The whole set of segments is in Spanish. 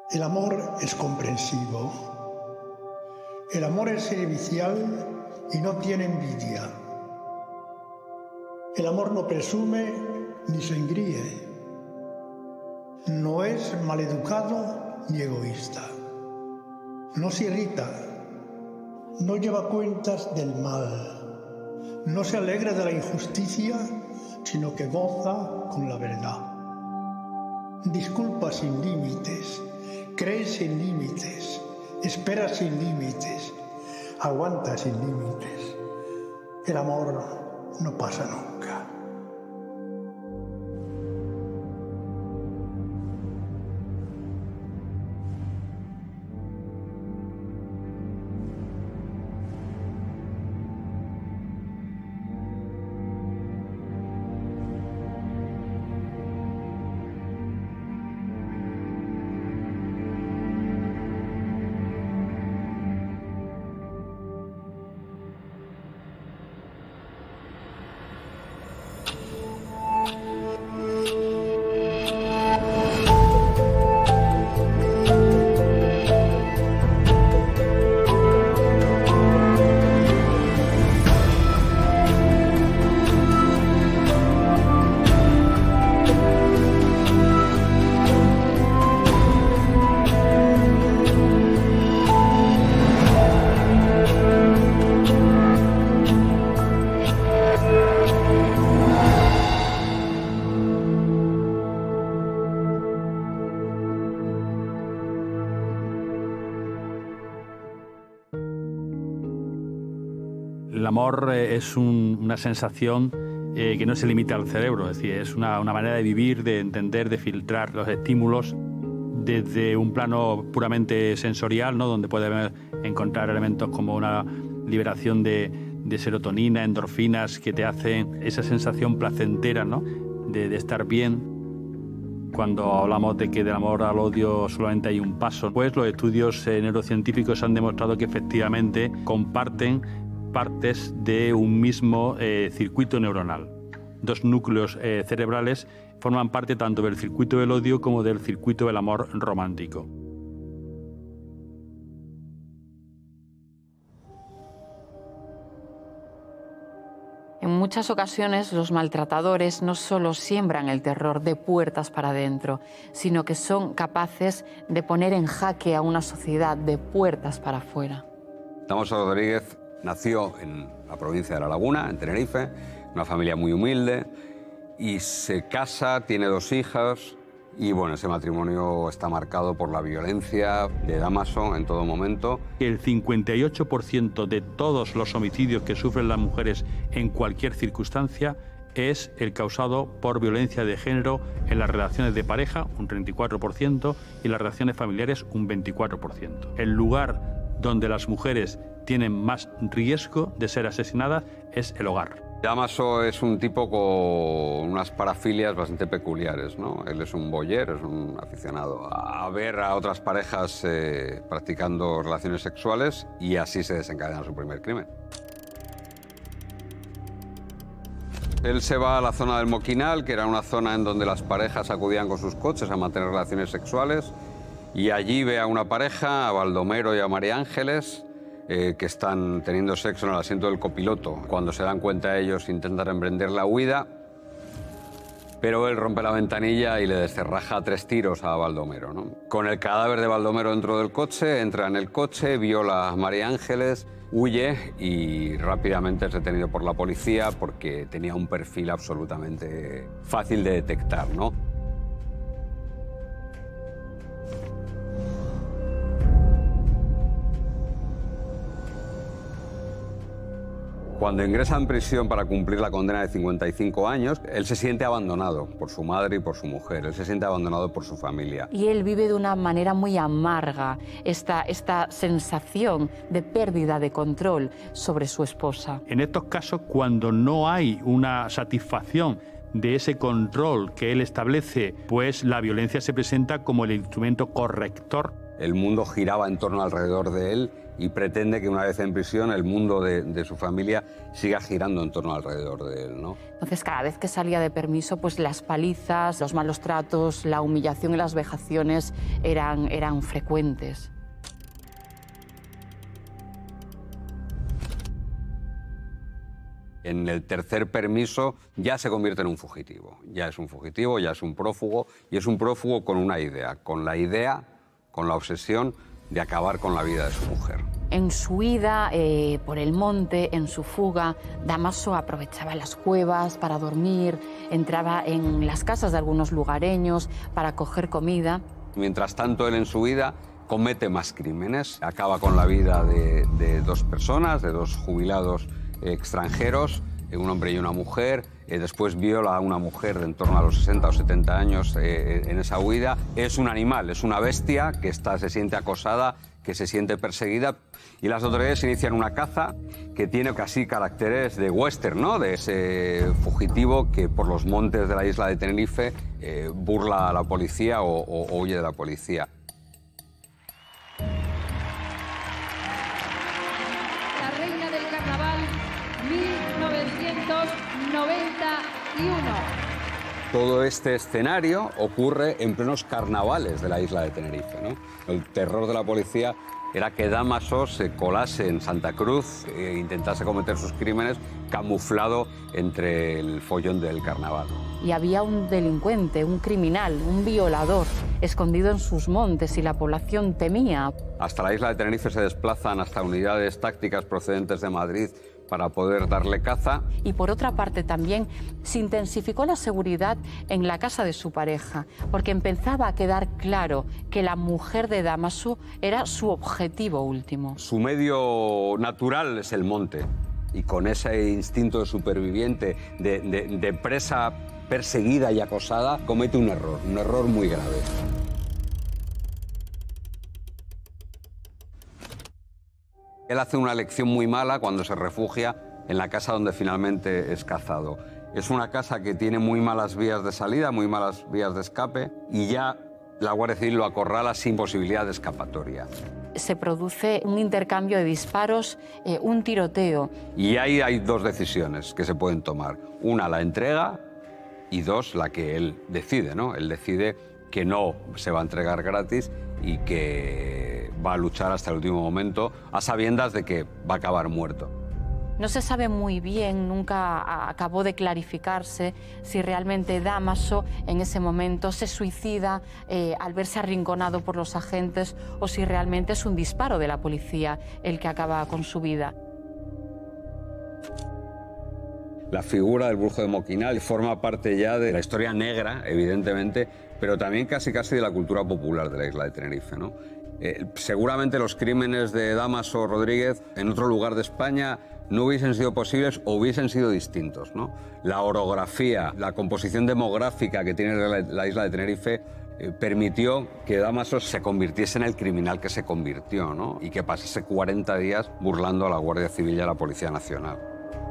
El amor es comprensivo. El amor es servicial y no tiene envidia. El amor no presume ni se engríe. No es maleducado ni egoísta. No se irrita. No lleva cuentas del mal. No se alegra de la injusticia, sino que goza con la verdad. Disculpa sin límites. Cree sin límites, espera sin límites, aguanta sin límites. El amor no pasa nunca. El amor es una sensación que no se limita al cerebro, es decir, es una manera de vivir, de entender, de filtrar los estímulos desde un plano puramente sensorial, ¿no? Donde puede encontrar elementos como una liberación de serotonina, endorfinas, que te hacen esa sensación placentera, ¿no? de estar bien. Cuando hablamos de que del amor al odio solamente hay un paso, pues los estudios neurocientíficos han demostrado que efectivamente comparten partes de un mismo circuito neuronal. Dos núcleos cerebrales forman parte tanto del circuito del odio como del circuito del amor romántico. En muchas ocasiones los maltratadores no solo siembran el terror de puertas para adentro, sino que son capaces de poner en jaque a una sociedad de puertas para afuera. Damaso Rodríguez nació en la provincia de La Laguna, en Tenerife, una familia muy humilde, y se casa, tiene 2 hijas, y bueno, ese matrimonio está marcado por la violencia de Damaso en todo momento. El 58% de todos los homicidios que sufren las mujeres en cualquier circunstancia es el causado por violencia de género en las relaciones de pareja, un 34%, y las relaciones familiares, un 24%. El lugar donde las mujeres tienen más riesgo de ser asesinadas es el hogar. Damaso es un tipo con unas parafilias bastante peculiares, ¿no? Él es un voyeur, es un aficionado a ver a otras parejas practicando relaciones sexuales, y así se desencadena su primer crimen. Él se va a la zona del Moquinal, que era una zona en donde las parejas acudían con sus coches a mantener relaciones sexuales, y allí ve a una pareja, a Baldomero y a María Ángeles, que están teniendo sexo en el asiento del copiloto. Cuando se dan cuenta ellos intentan emprender la huida, pero él rompe la ventanilla y le descerraja 3 tiros a Baldomero, ¿no? Con el cadáver de Baldomero dentro del coche, entra en el coche, viola a María Ángeles, huye y rápidamente es detenido por la policía porque tenía un perfil absolutamente fácil de detectar, ¿no? Cuando ingresa en prisión para cumplir la condena de 55 años, él se siente abandonado por su madre y por su mujer, él se siente abandonado por su familia. Y él vive de una manera muy amarga esta sensación de pérdida de control sobre su esposa. En estos casos, cuando no hay una satisfacción de ese control que él establece, pues la violencia se presenta como el instrumento corrector el mundo giraba en torno alrededor de él y pretende que una vez en prisión el mundo de su familia siga girando en torno alrededor de él, ¿no? Entonces, cada vez que salía de permiso, pues las palizas, los malos tratos, la humillación y las vejaciones eran frecuentes. En el tercer permiso ya se convierte en un fugitivo. Ya es un fugitivo, ya es un prófugo, y es un prófugo con una idea, con la obsesión de acabar con la vida de su mujer. En su huida por el monte, en su fuga, Dámaso aprovechaba las cuevas para dormir, entraba en las casas de algunos lugareños para coger comida. Mientras tanto, él en su huida comete más crímenes, acaba con la vida de dos personas, de dos jubilados extranjeros, un hombre y una mujer. Después viola a una mujer de en torno a los 60 o 70 años en esa huida. Es un animal, es una bestia que se siente acosada, que se siente perseguida, y las autoridades inician una caza que tiene casi caracteres de western, ¿no? De ese fugitivo que por los montes de la isla de Tenerife burla a la policía o huye de la policía. La reina del carnaval 1991. Todo este escenario ocurre en plenos carnavales de la isla de Tenerife, ¿no? El terror de la policía era que Dámaso se colase en Santa Cruz e intentase cometer sus crímenes camuflado entre el follón del carnaval. Y había un delincuente, un criminal, un violador escondido en sus montes y la población temía. Hasta la isla de Tenerife se desplazan hasta unidades tácticas procedentes de Madrid para poder darle caza. Y por otra parte también se intensificó la seguridad en la casa de su pareja, porque empezaba a quedar claro que la mujer de Dámaso era su objetivo último. Su medio natural es el monte, y con ese instinto de superviviente, de presa perseguida y acosada, comete un error muy grave. Él hace una elección muy mala cuando se refugia en la casa donde finalmente es cazado. Es una casa que tiene muy malas vías de salida, muy malas vías de escape, y ya la Guardia Civil lo acorrala sin posibilidad de escapatoria. Se produce un intercambio de disparos, un tiroteo. Y ahí hay dos decisiones que se pueden tomar. Una, la entrega, y dos, la que él decide, ¿no? Él decide que no se va a entregar gratis y que va a luchar hasta el último momento, a sabiendas de que va a acabar muerto. No se sabe muy bien, nunca acabó de clarificarse si realmente Dámaso en ese momento se suicida al verse arrinconado por los agentes o si realmente es un disparo de la policía el que acaba con su vida. La figura del brujo de Moquinal forma parte ya de la historia negra, evidentemente, pero también casi de la cultura popular de la isla de Tenerife, ¿no? Seguramente los crímenes de Dámaso Rodríguez en otro lugar de España no hubiesen sido posibles o hubiesen sido distintos, ¿no? La orografía, la composición demográfica que tiene la isla de Tenerife permitió que Dámaso se convirtiese en el criminal que se convirtió, ¿no? Y que pasase 40 días burlando a la Guardia Civil y a la Policía Nacional.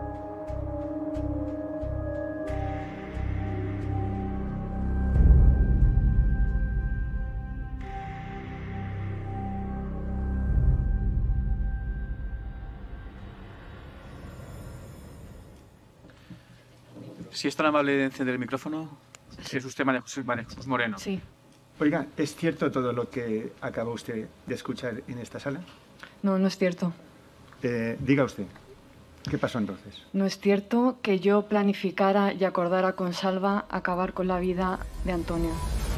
Si es tan amable de encender el micrófono, si es usted María Jesús Moreno. Sí. Oiga, ¿es cierto todo lo que acaba usted de escuchar en esta sala? No, no es cierto. Diga usted, ¿qué pasó entonces? No es cierto que yo planificara y acordara con Salva acabar con la vida de Antonio.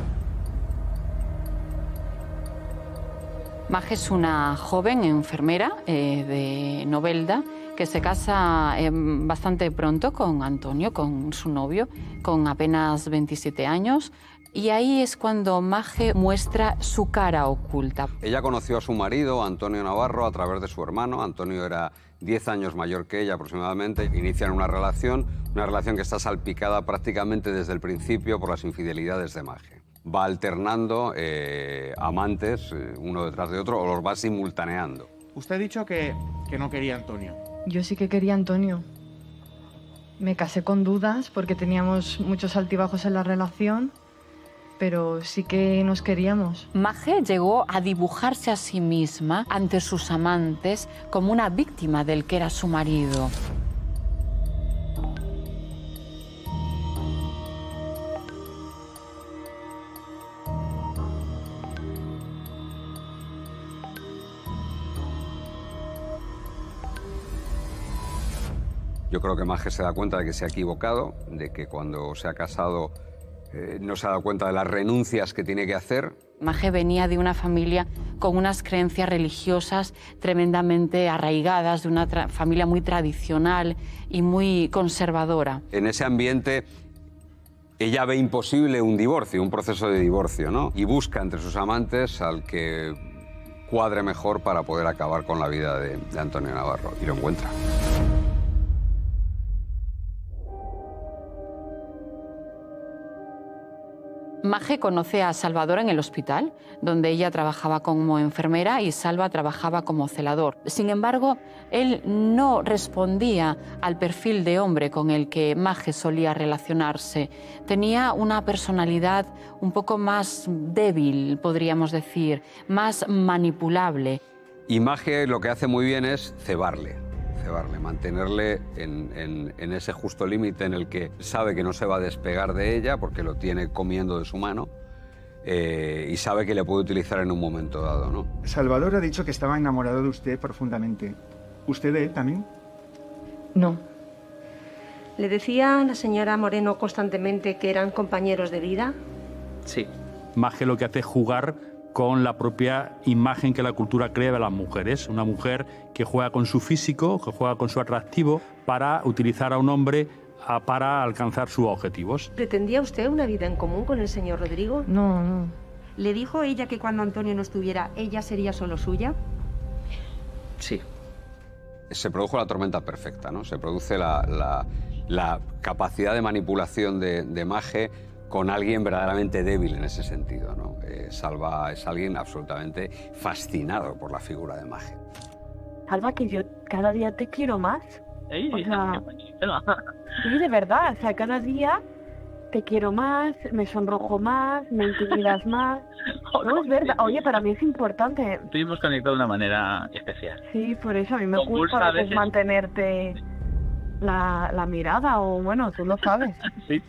Maje es una joven enfermera de Novelda que se casa bastante pronto con Antonio, con su novio, con apenas 27 años. Y ahí es cuando Maje muestra su cara oculta. Ella conoció a su marido, Antonio Navarro, a través de su hermano. Antonio era 10 años mayor que ella aproximadamente. Inician una relación que está salpicada prácticamente desde el principio por las infidelidades de Maje. Va alternando amantes uno detrás de otro o los va simultaneando. Usted ha dicho que no quería a Antonio. Yo sí que quería a Antonio. Me casé con dudas porque teníamos muchos altibajos en la relación pero sí que nos queríamos. Maje llegó a dibujarse a sí misma ante sus amantes como una víctima del que era su marido. Yo creo que Maje se da cuenta de que se ha equivocado, de que cuando se ha casado no se ha dado cuenta de las renuncias que tiene que hacer. Maje venía de una familia con unas creencias religiosas tremendamente arraigadas, de una familia muy tradicional y muy conservadora. En ese ambiente ella ve imposible un divorcio, un proceso de divorcio, ¿no? Y busca entre sus amantes al que cuadre mejor para poder acabar con la vida de Antonio Navarro, y lo encuentra. Maje conoce a Salvador en el hospital, donde ella trabajaba como enfermera y Salva trabajaba como celador. Sin embargo, él no respondía al perfil de hombre con el que Maje solía relacionarse. Tenía una personalidad un poco más débil, podríamos decir, más manipulable. Y Maje lo que hace muy bien es cebarle, mantenerle en ese justo límite en el que sabe que no se va a despegar de ella porque lo tiene comiendo de su mano y sabe que le puede utilizar en un momento dado, ¿no? Salvador ha dicho que estaba enamorado de usted profundamente. ¿Usted de él también? No. ¿Le decía a la señora Moreno constantemente que eran compañeros de vida? Sí. Maje lo que hace es jugar con la propia imagen que la cultura crea de las mujeres. Una mujer que juega con su físico, que juega con su atractivo para utilizar a un hombre para alcanzar sus objetivos. ¿Pretendía usted una vida en común con el señor Rodrigo? No, no. ¿Le dijo ella que cuando Antonio no estuviera, ella sería solo suya? Sí. Se produjo la tormenta perfecta, ¿no? Se produce la capacidad de manipulación de Maje con alguien verdaderamente débil en ese sentido, ¿no? Salva es alguien absolutamente fascinado por la figura de Maje. Salva, que yo cada día te quiero más. Sí, o sea, sí, de verdad, o sea, cada día te quiero más, me sonrojo más, me intimidas más. No, es verdad. Oye, para mí es importante. Estuvimos conectados de una manera especial. Sí, por eso a mí me gusta a veces mantenerte la mirada, o bueno, tú lo sabes. Sí,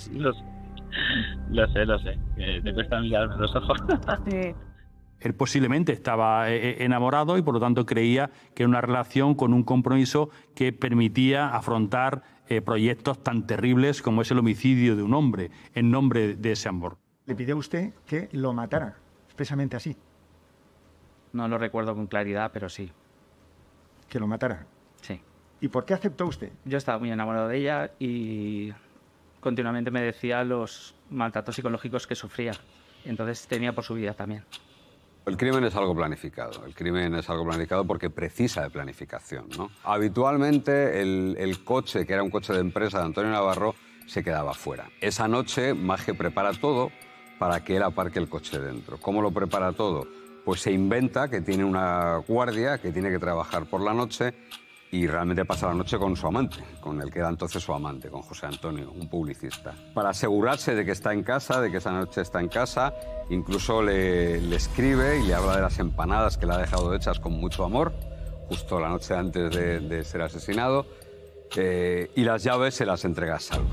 lo sé. Te cuesta mirarme los ojos. Sí. Él posiblemente estaba enamorado y por lo tanto creía que era una relación con un compromiso que permitía afrontar proyectos tan terribles como es el homicidio de un hombre en nombre de ese amor. Le pidió a usted que lo matara, expresamente así. No lo recuerdo con claridad, pero sí. ¿Que lo matara? Sí. ¿Y por qué aceptó usted? Yo estaba muy enamorado de ella y continuamente me decía los maltratos psicológicos que sufría. Entonces temía por su vida también. El crimen es algo planificado. El crimen es algo planificado porque precisa de planificación, ¿no? Habitualmente el coche, que era un coche de empresa de Antonio Navarro, se quedaba fuera. Esa noche Maje prepara todo para que él aparque el coche dentro. ¿Cómo lo prepara todo? Pues se inventa que tiene una guardia que tiene que trabajar por la noche y realmente pasa la noche con su amante, con el que era entonces su amante, con José Antonio, un publicista. Para asegurarse de que está en casa, de que esa noche está en casa, incluso le escribe y le habla de las empanadas que le ha dejado hechas con mucho amor, justo la noche antes de ser asesinado, y las llaves se las entrega a Salva.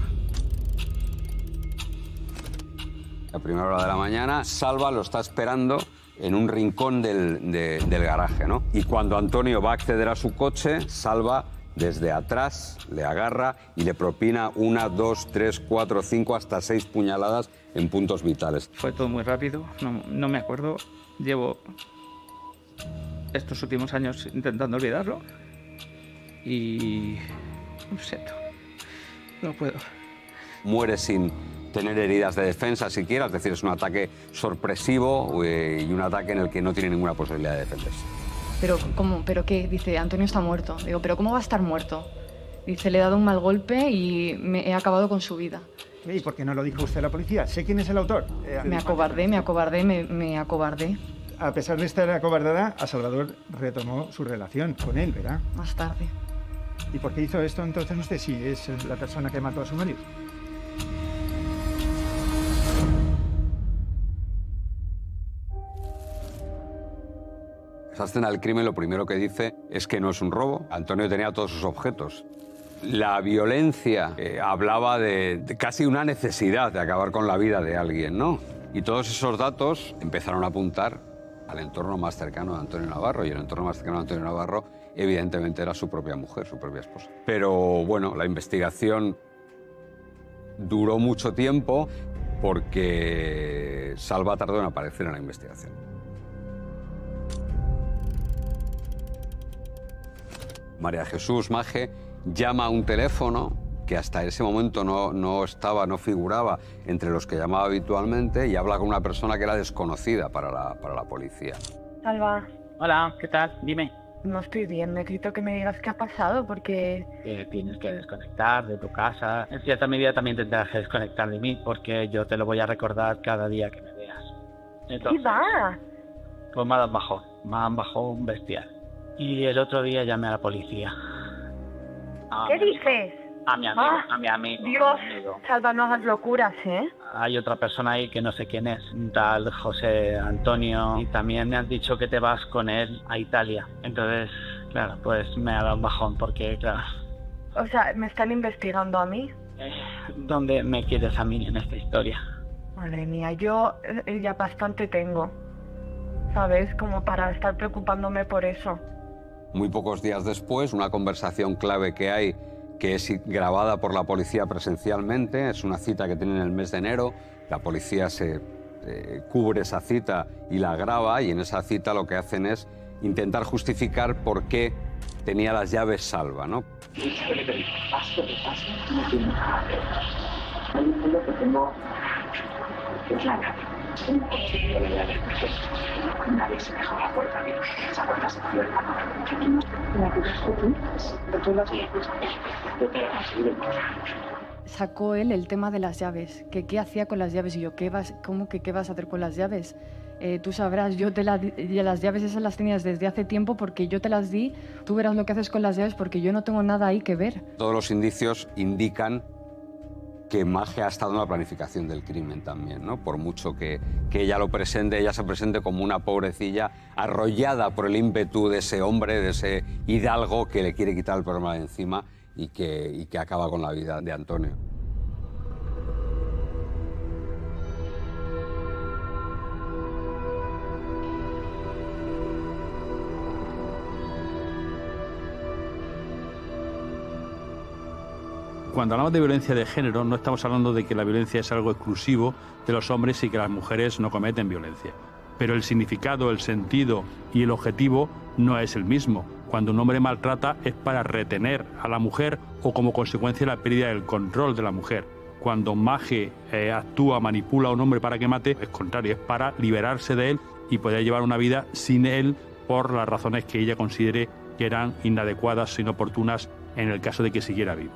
A primera hora de la mañana, Salva lo está esperando en un rincón del garaje, ¿no? Y cuando Antonio va a acceder a su coche, Salva desde atrás le agarra y le propina 1, 2, 3, 4, 5, hasta 6 puñaladas en puntos vitales. Fue todo muy rápido, no me acuerdo. Llevo estos últimos años intentando olvidarlo y lo siento, no puedo. Muere sin tener heridas de defensa siquiera, es decir, es un ataque sorpresivo y un ataque en el que no tiene ninguna posibilidad de defenderse. Pero, ¿cómo? ¿Pero qué? Dice, Antonio está muerto. Digo, ¿pero cómo va a estar muerto? Dice, le he dado un mal golpe y he acabado con su vida. ¿Y por qué no lo dijo usted a la policía? Sé quién es el autor. Me acobardé. A pesar de estar acobardada, a Salvador retomó su relación con él, ¿verdad? Más tarde. ¿Y por qué hizo esto entonces usted si es la persona que mató a su marido? Esa escena del crimen lo primero que dice es que no es un robo. Antonio tenía todos sus objetos. La violencia hablaba de casi una necesidad de acabar con la vida de alguien, ¿no? Y todos esos datos empezaron a apuntar al entorno más cercano de Antonio Navarro, y el entorno más cercano de Antonio Navarro evidentemente era su propia mujer, su propia esposa. Pero bueno, la investigación duró mucho tiempo porque Salva tardó en aparecer en la investigación. María Jesús Maje llama a un teléfono que hasta ese momento no figuraba entre los que llamaba habitualmente, y habla con una persona que era desconocida para la policía. Salva. Hola, ¿qué tal? Dime. No estoy bien, necesito que me digas qué ha pasado porque... Tienes que desconectar de tu casa. En cierta medida también tendrás que desconectar de mí, porque yo te lo voy a recordar cada día que me veas. Entonces, ¿qué va? Pues me han bajado un bestial. Y el otro día llamé a la policía. ¿Qué dices? A mi amigo. Dios, Salva, no hagas locuras, ¿eh? Hay otra persona ahí que no sé quién es, un tal José Antonio, y también me han dicho que te vas con él a Italia. Entonces, claro, pues me ha dado un bajón porque, claro... O sea, ¿me están investigando a mí? ¿Dónde me quieres a mí en esta historia? Madre mía, yo ya bastante tengo, ¿sabes? Como para estar preocupándome por eso. Muy pocos días después, una conversación clave que hay, que es grabada por la policía presencialmente, es una cita que tienen en el mes de enero, la policía se cubre esa cita y la graba, y en esa cita lo que hacen es intentar justificar por qué tenía las llaves Salva, ¿no? Nadie se dejó la puerta abierta. Esa puerta se abrió en la mano. Sacó él el tema de las llaves, que qué hacía con las llaves, y yo, ¿cómo que qué vas a hacer con las llaves? Tú sabrás, las llaves esas las tenías desde hace tiempo porque yo te las di, tú verás lo que haces con las llaves porque yo no tengo nada ahí que ver. Todos los indicios indican que Maje ha estado en la planificación del crimen también, ¿no? Por mucho que ella se presente como una pobrecilla arrollada por el ímpetu de ese hombre, de ese hidalgo que le quiere quitar el problema de encima y que acaba con la vida de Antonio. Cuando hablamos de violencia de género, no estamos hablando de que la violencia es algo exclusivo de los hombres y que las mujeres no cometen violencia. Pero el significado, el sentido y el objetivo no es el mismo. Cuando un hombre maltrata es para retener a la mujer o como consecuencia de la pérdida del control de la mujer. Cuando Maje actúa, manipula a un hombre para que mate, es contrario, es para liberarse de él y poder llevar una vida sin él por las razones que ella considere que eran inadecuadas o inoportunas en el caso de que siguiera vivo.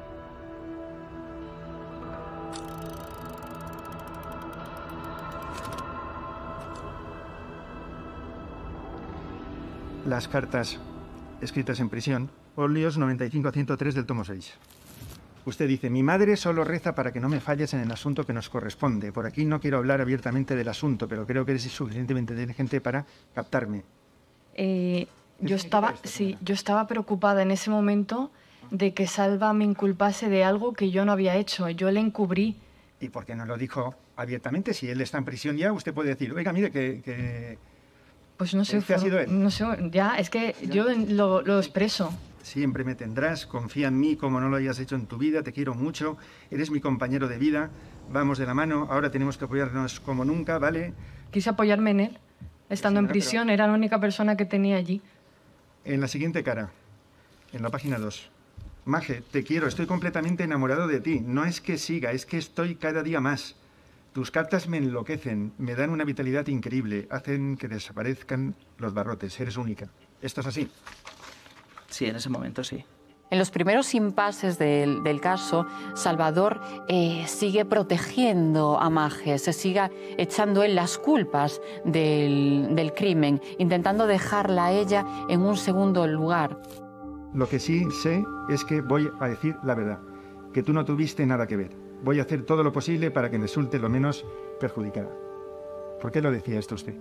Las cartas escritas en prisión, óleos 95-103 del tomo 6. Usted dice, mi madre solo reza para que no me falles en el asunto que nos corresponde. Por aquí no quiero hablar abiertamente del asunto, pero creo que eres suficientemente inteligente para captarme. Yo estaba preocupada en ese momento de que Salva me inculpase de algo que yo no había hecho. Yo le encubrí. ¿Y por qué no lo dijo abiertamente? Si él está en prisión ya, usted puede decir, oiga, mire, que pues no sé, ha sido él. No sé, ya, es que yo lo expreso. Siempre me tendrás, confía en mí como no lo hayas hecho en tu vida, te quiero mucho, eres mi compañero de vida, vamos de la mano, ahora tenemos que apoyarnos como nunca, ¿vale? Quise apoyarme en él, estando en prisión, era la única persona que tenía allí. En la siguiente cara, en la página 2. Maje, te quiero, estoy completamente enamorado de ti, no es que siga, es que estoy cada día más. Tus cartas me enloquecen, me dan una vitalidad increíble, hacen que desaparezcan los barrotes, eres única. ¿Esto es así? Sí, en ese momento sí. En los primeros impases del caso, Salvador sigue protegiendo a Maje, se sigue echando él las culpas del crimen, intentando dejarla a ella en un segundo lugar. Lo que sí sé es que voy a decir la verdad, que tú no tuviste nada que ver. Voy a hacer todo lo posible para que me resulte lo menos perjudicada. ¿Por qué lo decía esto usted?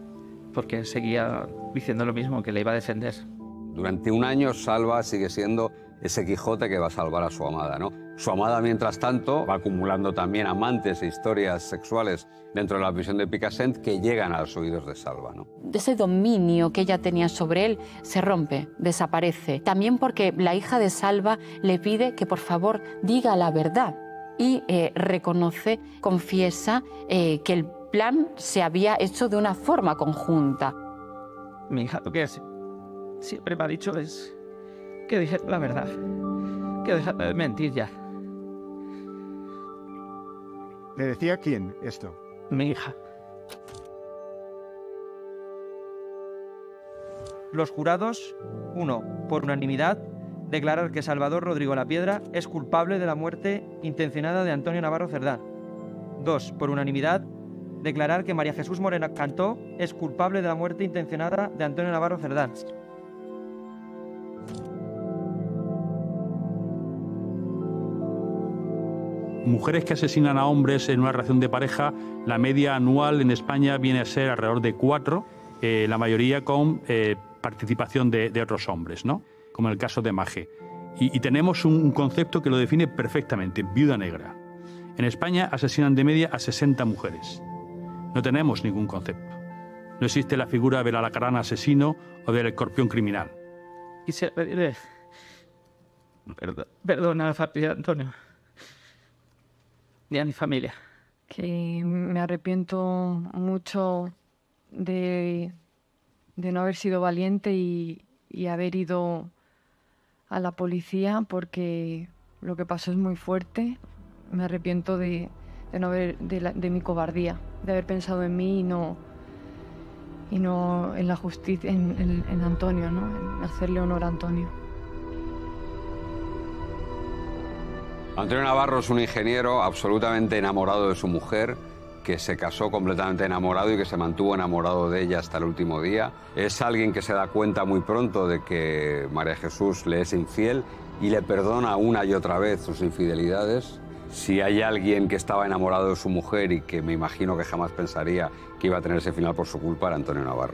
porque seguía diciendo lo mismo, que le iba a defender. Durante un año, Salva sigue siendo ese Quijote que va a salvar a su amada, ¿no? Su amada, mientras tanto, va acumulando también amantes e historias sexuales dentro de la prisión de Picassent que llegan a los oídos de Salva, ¿no? Ese dominio que ella tenía sobre él se rompe, desaparece. También porque la hija de Salva le pide que por favor diga la verdad y reconoce, confiesa que el plan se había hecho de una forma conjunta. Mi hija lo que siempre me ha dicho es que dije la verdad, que dejara de mentir ya. ¿Le decía quién esto? Mi hija. Los jurados, 1, por unanimidad, declarar que Salvador Rodrigo Lapiedra es culpable de la muerte intencionada de Antonio Navarro Cerdán. 2, por unanimidad, declarar que María Jesús Moreno Cantó es culpable de la muerte intencionada de Antonio Navarro Cerdán. Mujeres que asesinan a hombres en una relación de pareja, la media anual en España viene a ser alrededor de 4, la mayoría con participación de otros hombres, ¿no? Como en el caso de Maje. Y tenemos un concepto que lo define perfectamente, viuda negra. En España asesinan de media a 60 mujeres. No tenemos ningún concepto. No existe la figura del alacrán asesino o del escorpión criminal. Quisiera pedirle perdón a la familia de Antonio y a mi familia. Que me arrepiento mucho de no haber sido valiente y haber ido a la policía, porque lo que pasó es muy fuerte. Me arrepiento de mi cobardía, de haber pensado en mí y no en la justicia, en Antonio, ¿no? En hacerle honor a Antonio. Antonio Navarro es un ingeniero absolutamente enamorado de su mujer, que se casó completamente enamorado y que se mantuvo enamorado de ella hasta el último día. Es alguien que se da cuenta muy pronto de que María Jesús le es infiel y le perdona una y otra vez sus infidelidades. Si hay alguien que estaba enamorado de su mujer y que me imagino que jamás pensaría que iba a tener ese final por su culpa, era Antonio Navarro.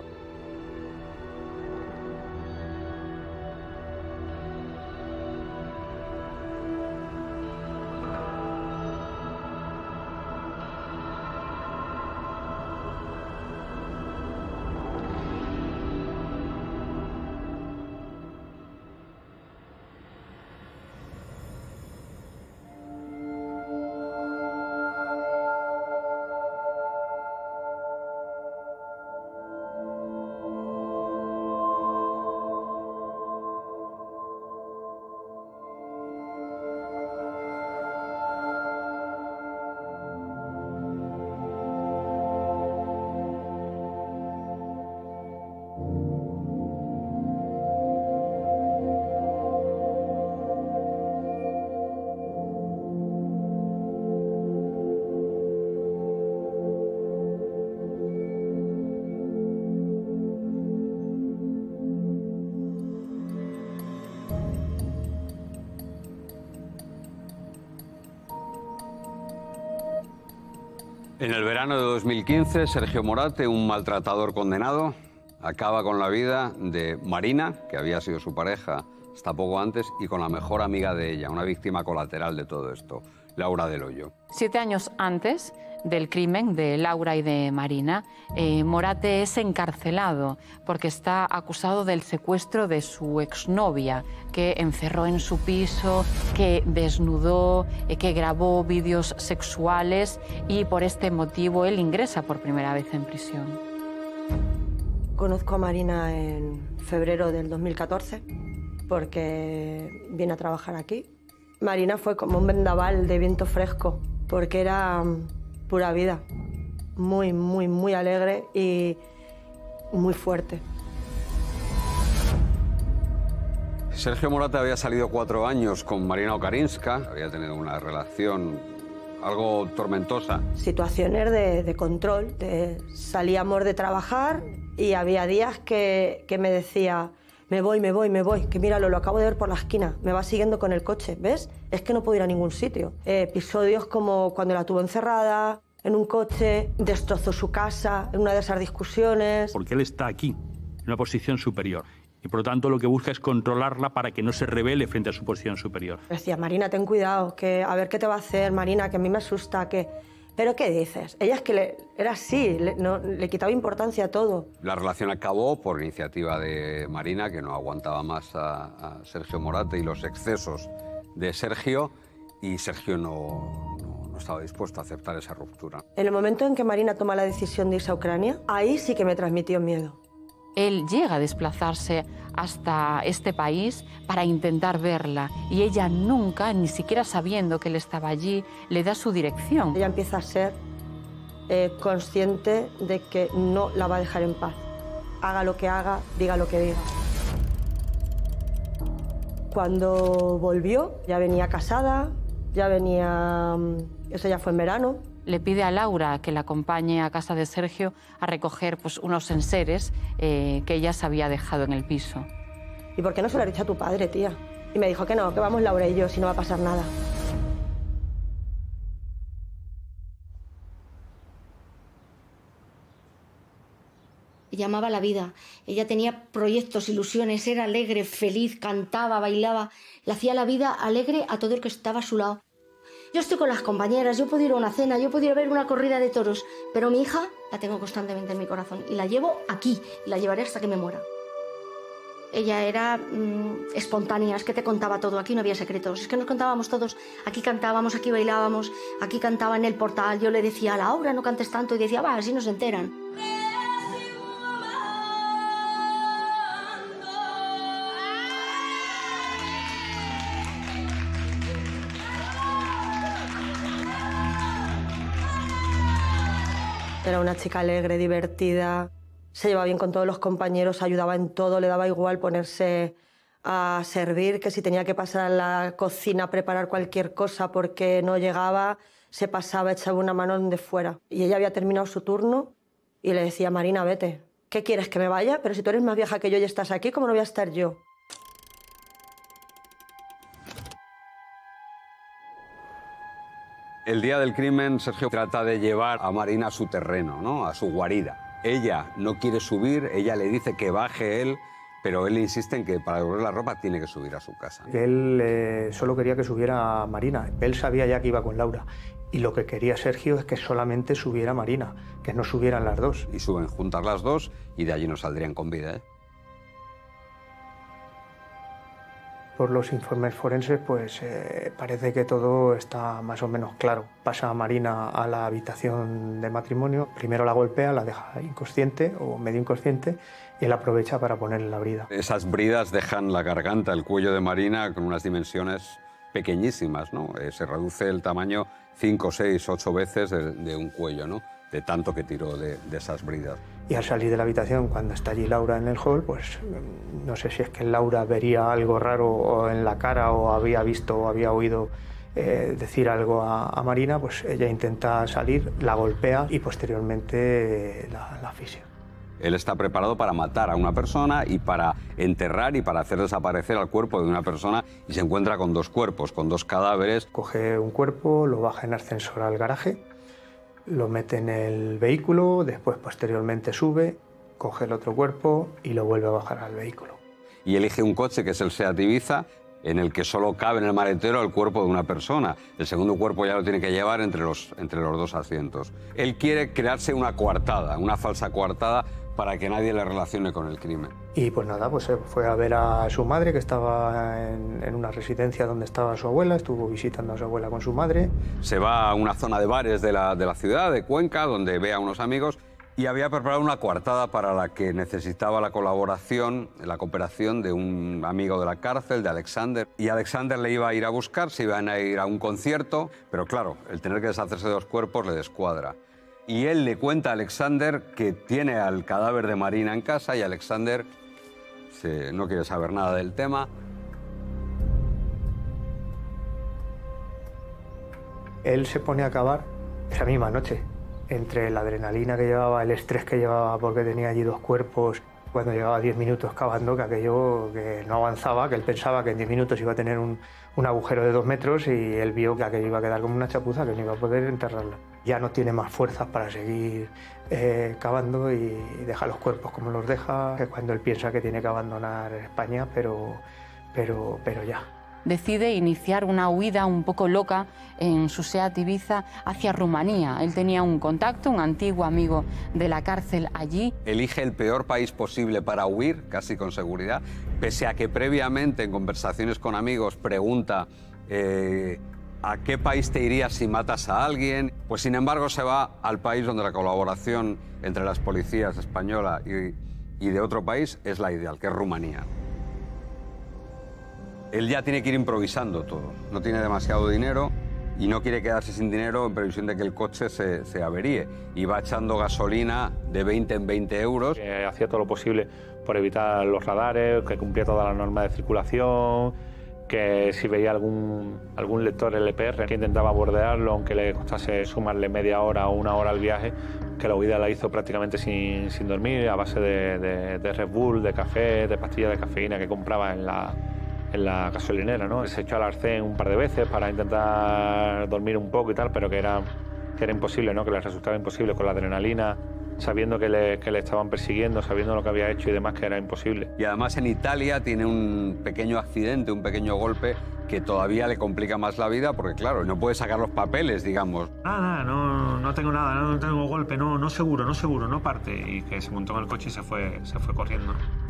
En el verano de 2015, Sergio Morate, un maltratador condenado, acaba con la vida de Marina, que había sido su pareja hasta poco antes, y con la mejor amiga de ella, una víctima colateral de todo esto, Laura del Hoyo. 7 años antes del crimen de Laura y de Marina, Morate es encarcelado porque está acusado del secuestro de su exnovia, que encerró en su piso, que desnudó, que grabó vídeos sexuales, y por este motivo él ingresa por primera vez en prisión. Conozco a Marina en febrero del 2014 porque viene a trabajar aquí. Marina fue como un vendaval de viento fresco porque era pura vida, muy, muy, muy alegre y muy fuerte. Sergio Morate había salido 4 años con Marina Okarinska, había tenido una relación algo tormentosa. Situaciones de control, salíamos de trabajar y había días que me decía: me voy, que míralo, lo acabo de ver por la esquina, me va siguiendo con el coche, ¿ves? Es que no puedo ir a ningún sitio. Episodios como cuando la tuvo encerrada, en un coche, destrozó su casa en una de esas discusiones. Porque él está aquí, en una posición superior. Y por lo tanto lo que busca es controlarla para que no se rebele frente a su posición superior. Decía, Marina, ten cuidado, que a ver qué te va a hacer, Marina, que a mí me asusta, que... ¿Pero qué dices? Ella es que era así, le quitaba importancia a todo. La relación acabó por iniciativa de Marina, que no aguantaba más a Sergio Morate y los excesos de Sergio, y Sergio no estaba dispuesto a aceptar esa ruptura. En el momento en que Marina toma la decisión de irse a Ucrania, ahí sí que me transmitió miedo. Él llega a desplazarse hasta este país para intentar verla y ella nunca, ni siquiera sabiendo que él estaba allí, le da su dirección. Ella empieza a ser consciente de que no la va a dejar en paz. Haga lo que haga, diga lo que diga. Cuando volvió, ya venía casada, ya venía... Eso ya fue en verano. Le pide a Laura que la acompañe a casa de Sergio a recoger pues, unos enseres que ella se había dejado en el piso. ¿Y por qué no se lo has dicho a tu padre, tía? Y me dijo que no, que vamos Laura y yo, si no va a pasar nada. Ella amaba la vida, ella tenía proyectos, ilusiones, era alegre, feliz, cantaba, bailaba, le hacía la vida alegre a todo el que estaba a su lado. Yo estoy con las compañeras, yo puedo ir a una cena, yo puedo ir a ver una corrida de toros, pero mi hija la tengo constantemente en mi corazón y la llevo aquí, y la llevaré hasta que me muera. Ella era espontánea, es que te contaba todo, aquí no había secretos, es que nos contábamos todos, aquí cantábamos, aquí bailábamos, aquí cantaba en el portal, yo le decía a Laura, no cantes tanto, y decía, va, así nos enteran. Era una chica alegre, divertida, se llevaba bien con todos los compañeros, ayudaba en todo, le daba igual ponerse a servir, que si tenía que pasar a la cocina a preparar cualquier cosa porque no llegaba, se pasaba, echaba una mano donde fuera. Y ella había terminado su turno y le decía, Marina, vete, ¿qué quieres, que me vaya? Pero si tú eres más vieja que yo y estás aquí, ¿cómo no voy a estar yo? El día del crimen, Sergio trata de llevar a Marina a su terreno, ¿no? A su guarida. Ella no quiere subir, ella le dice que baje él, pero él insiste en que para devolver la ropa tiene que subir a su casa. Él solo quería que subiera Marina. Él sabía ya que iba con Laura. Y lo que quería Sergio es que solamente subiera Marina, que no subieran las dos. Y suben juntas las dos y de allí no saldrían con vida, ¿eh? Por los informes forenses, pues parece que todo está más o menos claro. Pasa a Marina a la habitación de matrimonio, primero la golpea, la deja inconsciente o medio inconsciente y él aprovecha para ponerle la brida. Esas bridas dejan la garganta, el cuello de Marina con unas dimensiones pequeñísimas, ¿no? Se reduce el tamaño 5, 6, 8 veces de un cuello, ¿no? De tanto que tiró de esas bridas. Y al salir de la habitación, cuando está allí Laura en el hall, pues no sé si es que Laura vería algo raro o en la cara o había visto o había oído decir algo a Marina, pues ella intenta salir, la golpea y posteriormente la asfixia. Él está preparado para matar a una persona y para enterrar y para hacer desaparecer al cuerpo de una persona y se encuentra con dos cuerpos, con dos cadáveres. Coge un cuerpo, lo baja en ascensor al garaje, lo mete en el vehículo, después posteriormente sube, coge el otro cuerpo y lo vuelve a bajar al vehículo. Y elige un coche que es el Seat Ibiza, en el que solo cabe en el maletero el cuerpo de una persona. El segundo cuerpo ya lo tiene que llevar entre los dos asientos. Él quiere crearse una coartada, una falsa coartada, para que nadie le relacione con el crimen. Y pues nada, pues fue a ver a su madre, que estaba en una residencia donde estaba su abuela, estuvo visitando a su abuela con su madre. Se va a una zona de bares de la ciudad, de Cuenca, donde ve a unos amigos y había preparado una coartada para la que necesitaba la colaboración, la cooperación de un amigo de la cárcel, de Alexander. Y Alexander le iba a ir a buscar, se iban a ir a un concierto, pero claro, el tener que deshacerse de dos cuerpos le descuadra. Y él le cuenta a Alexander que tiene al cadáver de Marina en casa y Alexander no quiere saber nada del tema. Él se pone a cavar esa misma noche, entre la adrenalina que llevaba, el estrés que llevaba porque tenía allí dos cuerpos, Cuando llevaba 10 minutos cavando, que aquello que no avanzaba, que él pensaba que en 10 minutos iba a tener un agujero de 2 metros y él vio que aquello iba a quedar como una chapuza, que no iba a poder enterrarla. Ya no tiene más fuerzas para seguir cavando y deja los cuerpos como los deja, es cuando él piensa que tiene que abandonar España, pero ya. Decide iniciar una huida un poco loca en su SEAT Ibiza hacia Rumanía. Él tenía un contacto, un antiguo amigo de la cárcel allí. Elige el peor país posible para huir, casi con seguridad, pese a que previamente en conversaciones con amigos pregunta ¿a qué país te irías si matas a alguien? Pues sin embargo se va al país donde la colaboración entre las policías española y de otro país es la ideal, que es Rumanía. Él ya tiene que ir improvisando todo, no tiene demasiado dinero y no quiere quedarse sin dinero en previsión de que el coche se averíe. Y va echando gasolina de 20 en 20 euros. Hacía todo lo posible por evitar los radares, que cumplía todas las normas de circulación, que si veía algún lector LPR que intentaba bordearlo, aunque le costase sumarle media hora o una hora al viaje, que la huida la hizo prácticamente sin dormir, a base de Red Bull, de café, de pastillas de cafeína que compraba en la gasolinera, ¿no? Se echó al arcén un par de veces para intentar dormir un poco y tal, pero que era imposible, ¿no? Que le resultaba imposible con la adrenalina, sabiendo que le estaban persiguiendo, sabiendo lo que había hecho y demás, que era imposible. Y además en Italia tiene un pequeño accidente, un pequeño golpe que todavía le complica más la vida porque, claro, no puede sacar los papeles, digamos. Nada, no tengo nada, no tengo golpe, no seguro, no parte. Y que se montó en el coche y se fue corriendo.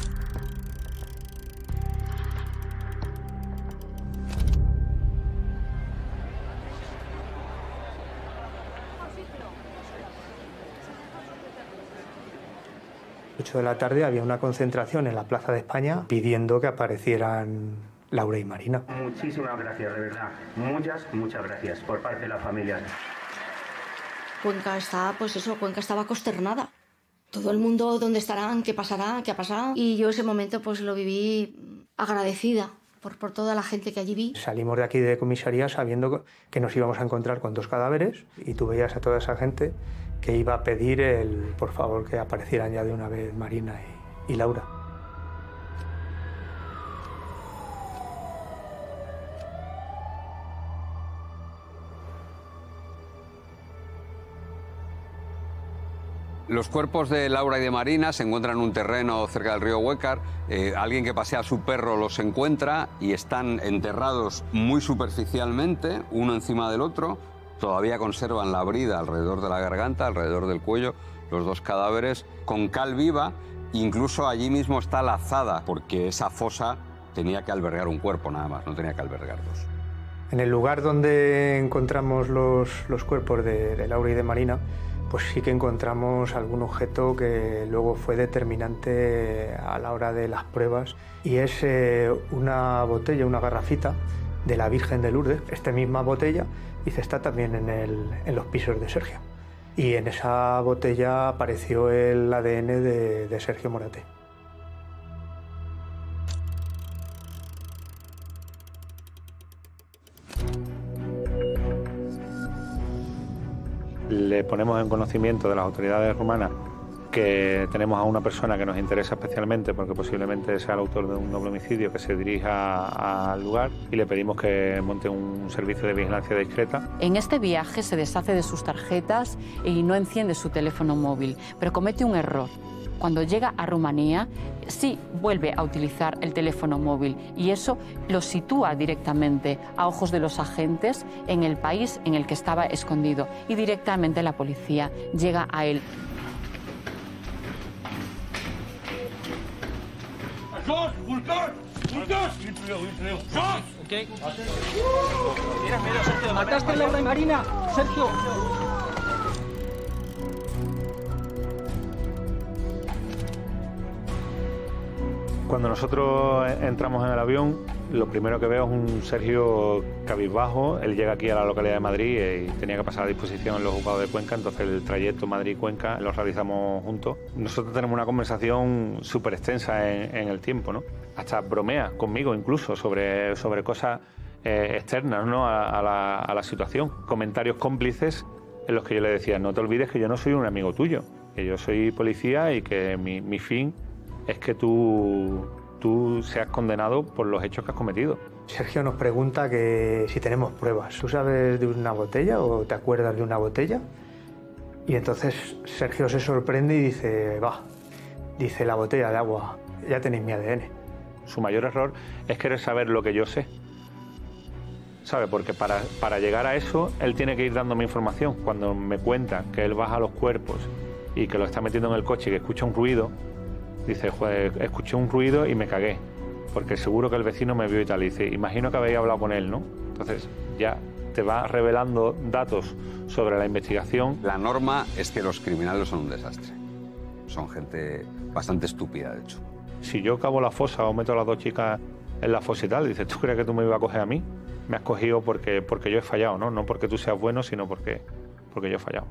8 de la tarde había una concentración en la Plaza de España pidiendo que aparecieran Laura y Marina. Muchísimas gracias, de verdad. Muchas gracias por parte de la familia. Cuenca estaba consternada. Todo el mundo, ¿dónde estarán? ¿Qué pasará? ¿Qué ha pasado? Y yo ese momento pues lo viví agradecida por toda la gente que allí vi. Salimos de aquí de comisaría sabiendo que nos íbamos a encontrar con 2 cadáveres y tú veías a toda esa gente que iba a pedir por favor que aparecieran ya de una vez Marina y Laura. Los cuerpos de Laura y de Marina se encuentran en un terreno cerca del río Huécar. Alguien que pasea a su perro los encuentra y están enterrados muy superficialmente, uno encima del otro. Todavía conservan la brida alrededor de la garganta, alrededor del cuello, los 2 cadáveres, con cal viva. Incluso allí mismo está la azada, porque esa fosa tenía que albergar un cuerpo nada más, no tenía que albergar 2. En el lugar donde encontramos los cuerpos de Laura y de Marina, pues sí que encontramos algún objeto que luego fue determinante a la hora de las pruebas, y es una botella, una garrafita de la Virgen de Lourdes. Esta misma botella está también en los pisos de Sergio. Y en esa botella apareció el ADN de Sergio Moraté. Le ponemos en conocimiento de las autoridades rumanas que tenemos a una persona que nos interesa especialmente porque posiblemente sea el autor de un doble homicidio, que se dirija al lugar, y le pedimos que monte un servicio de vigilancia discreta. En este viaje se deshace de sus tarjetas y no enciende su teléfono móvil, pero comete un error. Cuando llega a Rumanía, sí vuelve a utilizar el teléfono móvil y eso lo sitúa directamente a ojos de los agentes en el país en el que estaba escondido, y directamente la policía llega a él. ¿Mataste a Laura y Marina, Sergio? Cuando nosotros entramos en el avión, lo primero que veo es un Sergio cabizbajo. Él llega aquí a la localidad de Madrid y tenía que pasar a disposición en los juzgados de Cuenca, entonces el trayecto Madrid-Cuenca lo realizamos juntos. Nosotros tenemos una conversación súper extensa en el tiempo, ¿no? Hasta bromea conmigo incluso sobre cosas externas, ¿no? a la situación. Comentarios cómplices en los que yo le decía: no te olvides que yo no soy un amigo tuyo, que yo soy policía y que mi fin es que tú seas condenado por los hechos que has cometido. Sergio nos pregunta que si tenemos pruebas. ¿Tú sabes de una botella o te acuerdas de una botella? Y entonces Sergio se sorprende y dice, dice la botella de agua, ya tenéis mi ADN. Su mayor error es querer saber lo que yo sé. ¿Sabe? Porque para llegar a eso, él tiene que ir dándome información. Cuando me cuenta que él baja los cuerpos y que lo está metiendo en el coche y que escucha un ruido, dice, joder, escuché un ruido y me cagué, porque seguro que el vecino me vio y tal. Y dice, imagino que habéis hablado con él, ¿no? Entonces ya te va revelando datos sobre la investigación. La norma es que los criminales son un desastre. Son gente bastante estúpida, de hecho. Si yo cavo la fosa o meto a las dos chicas en la fosa y tal, dices, ¿tú crees que tú me ibas a coger a mí? Me has cogido porque yo he fallado, ¿no? No porque tú seas bueno, sino porque yo he fallado.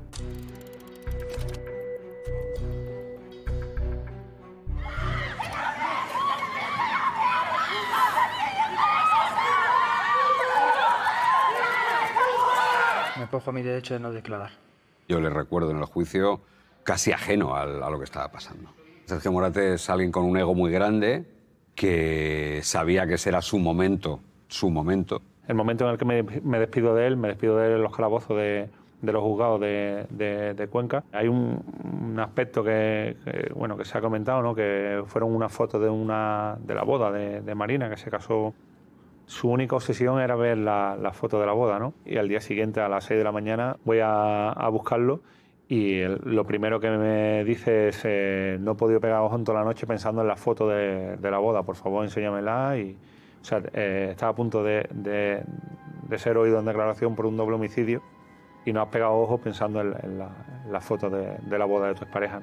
Me acojo a mi derecho de no declarar. Yo le recuerdo en el juicio casi ajeno a lo que estaba pasando. Sergio Morate es alguien con un ego muy grande que sabía que ese era su momento. El momento en el que me despido de él en los calabozos de los juzgados de Cuenca. Hay un aspecto que se ha comentado, ¿no? Que fueron unas fotos de la boda de Marina, que se casó. Su única obsesión era ver la foto de la boda, ¿no? Y al día siguiente, a las 6 de la mañana, voy a buscarlo y lo primero que me dice es no he podido pegar ojos en toda la noche pensando en la foto de la boda, por favor, enséñamela. Y, o sea, estaba a punto de ser oído en declaración por un doble homicidio y no has pegado ojos pensando en la foto de la boda de tu expareja.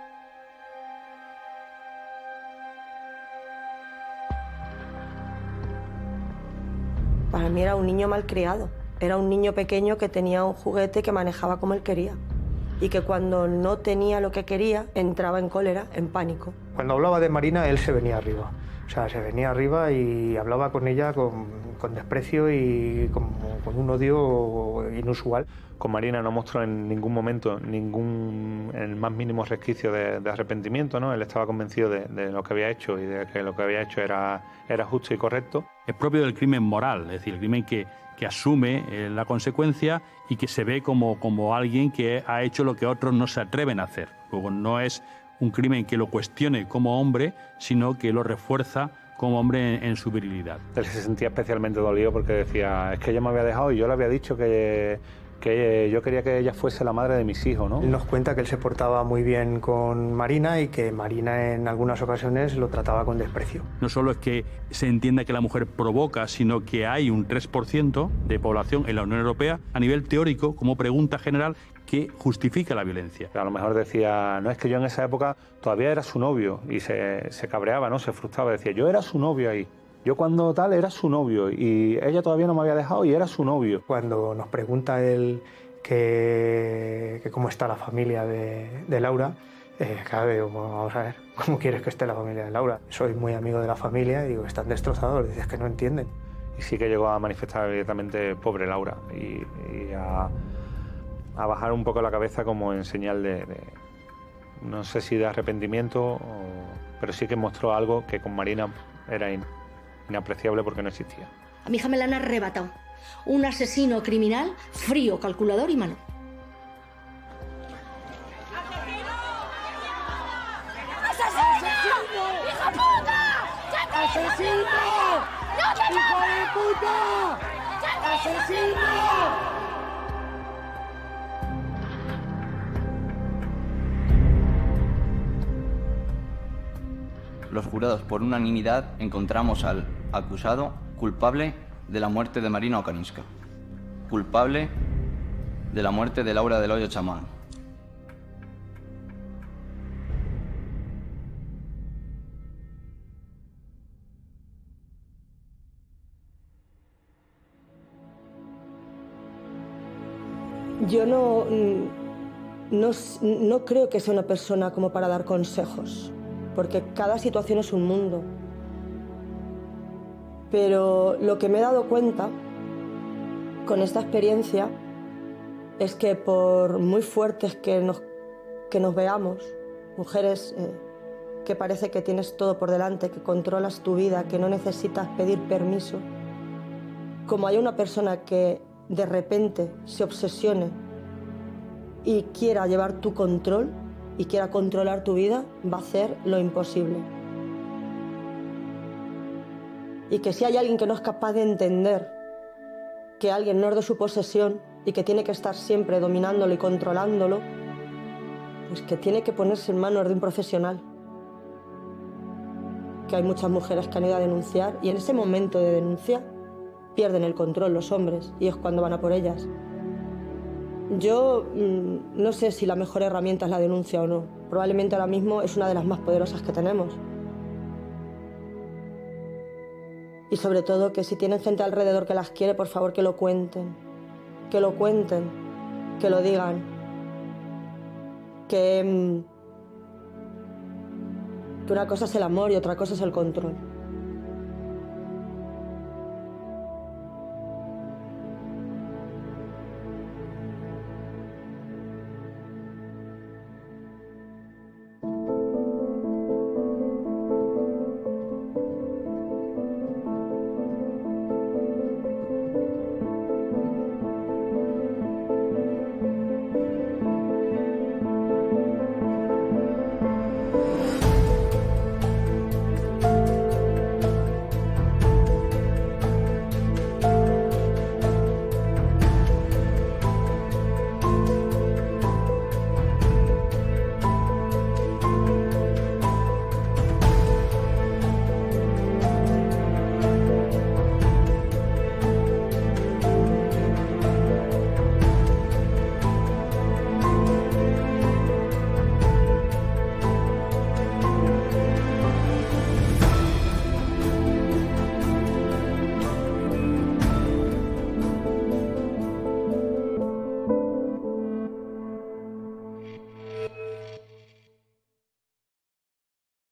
Para mí era un niño malcriado. Era un niño pequeño que tenía un juguete que manejaba como él quería. Y que cuando no tenía lo que quería, entraba en cólera, en pánico. Cuando hablaba de Marina, él se venía arriba. O sea, se venía arriba y hablaba con ella con desprecio y con un odio inusual. Con Marina no mostró en ningún momento el más mínimo resquicio de arrepentimiento, ¿no? Él estaba convencido de lo que había hecho y de que lo que había hecho era justo y correcto. Es propio del crimen moral, es decir, el crimen que asume la consecuencia y que se ve como alguien que ha hecho lo que otros no se atreven a hacer. Luego no es un crimen que lo cuestione como hombre, sino que lo refuerza como hombre en su virilidad. Él se sentía especialmente dolido porque decía, es que ella me había dejado y yo le había dicho que yo quería que ella fuese la madre de mis hijos, ¿no? Él nos cuenta que él se portaba muy bien con Marina y que Marina en algunas ocasiones lo trataba con desprecio. No solo es que se entienda que la mujer provoca, sino que hay un 3% de población en la Unión Europea, a nivel teórico, como pregunta general, que justifica la violencia. A lo mejor decía, no, es que yo en esa época todavía era su novio, y se cabreaba, ¿no? Se frustraba, decía, yo era su novio ahí. Yo cuando tal era su novio y ella todavía no me había dejado y era su novio. Cuando nos pregunta él que cómo está la familia de Laura, claro, vamos a ver, ¿cómo quieres que esté la familia de Laura? Soy muy amigo de la familia y digo, están destrozados, dices que no entienden. Y sí que llegó a manifestar abiertamente, pobre Laura, y a bajar un poco la cabeza como en señal de no sé si de arrepentimiento, pero sí que mostró algo que con Marina era inapreciable porque no existía. A mi hija me la han arrebatado. Un asesino criminal, frío, calculador y mano. ¡Asesino! ¡Hijo puta! ¡Asesino! ¡Hijo de puta! ¡Asesino! Los jurados, por unanimidad, encontramos al acusado culpable de la muerte de Marina Okalinska, culpable de la muerte de Laura del Hoyo Chamán. Yo no creo que sea una persona como para dar consejos, porque cada situación es un mundo. Pero lo que me he dado cuenta con esta experiencia es que por muy fuertes que nos veamos, mujeres que parece que tienes todo por delante, que controlas tu vida, que no necesitas pedir permiso, como hay una persona que de repente se obsesione y quiera llevar tu control y quiera controlar tu vida, va a hacer lo imposible. Y que si hay alguien que no es capaz de entender que alguien no es de su posesión y que tiene que estar siempre dominándolo y controlándolo, pues que tiene que ponerse en manos de un profesional. Que hay muchas mujeres que han ido a denunciar y en ese momento de denuncia pierden el control los hombres y es cuando van a por ellas. Yo no sé si la mejor herramienta es la denuncia o no. Probablemente ahora mismo es una de las más poderosas que tenemos. Y sobre todo que si tienen gente alrededor que las quiere, por favor que lo cuenten. Que lo cuenten, que lo digan. Que una cosa es el amor y otra cosa es el control.